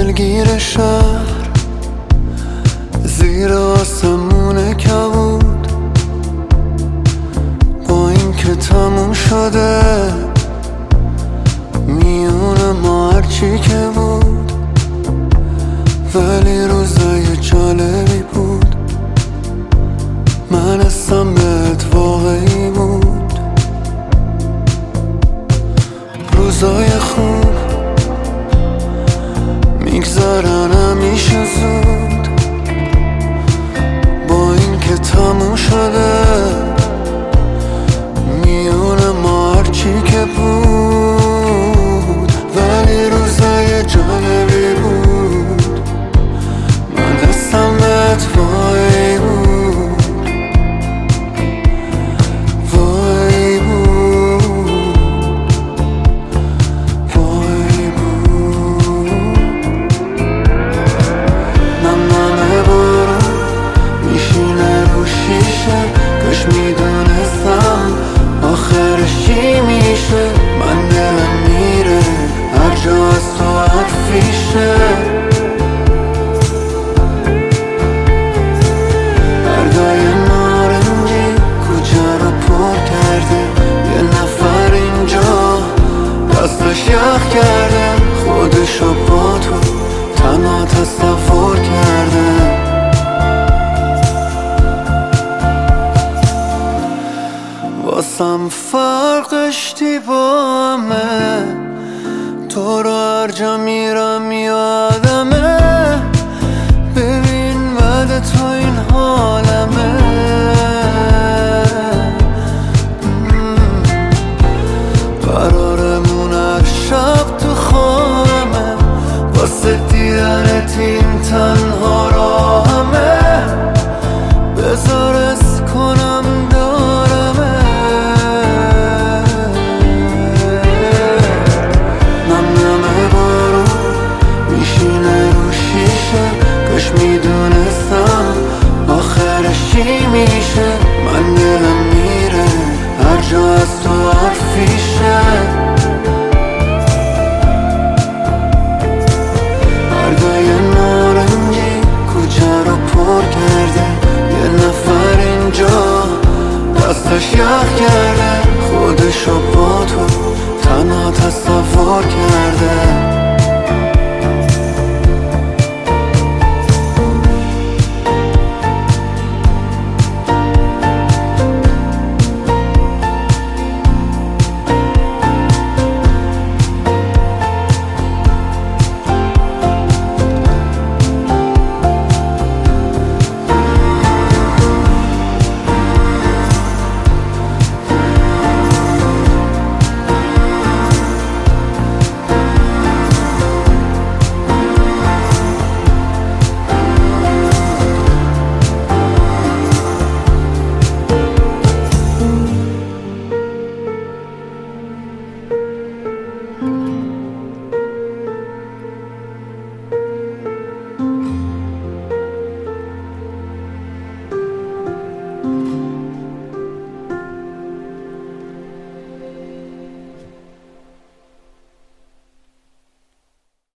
دلگیر شهر زیر آسمون کبود، با این که تموم شده میون ما هرچی که بود، ولی روزای جالبی بود. من حسم بهت واقعی بود. روزای خوب میگذرن همیشه زود، با این که تموم شده میون ما هرچی که بود، ولی روزای جالبی بود. من حسم بهت واقعی بود، واقعی بود، واقعی بود. نم بارون میشینه رو شیشه، کاش میدونستم آخرش چی میشه. من دلم میره هر جا از تو حرفیشه. بردای نارنجی کوچه رو پر کرده، یه نفر اینجا دستش یخ کرده، خودشو با تو تنها تصور کرده. واسم فرقش دیوامه، تو رو هر جا میرم یادمه. ببین بعد تو این حالمه، قرارمون هر شب تو خانمه، واسه دیدنت این تنها راهمه. بذار از کنم دارمه. نم بارون میشینه رو شیشه، کاش میدونستم آخرش چی میشه. من دلم میره هر جا از تو حرفیشه. بردای نارنجی کوچه رو پر کرده، یه نفر اینجا دستش یخ کرده، خودشو با تو تنها تصور کرده.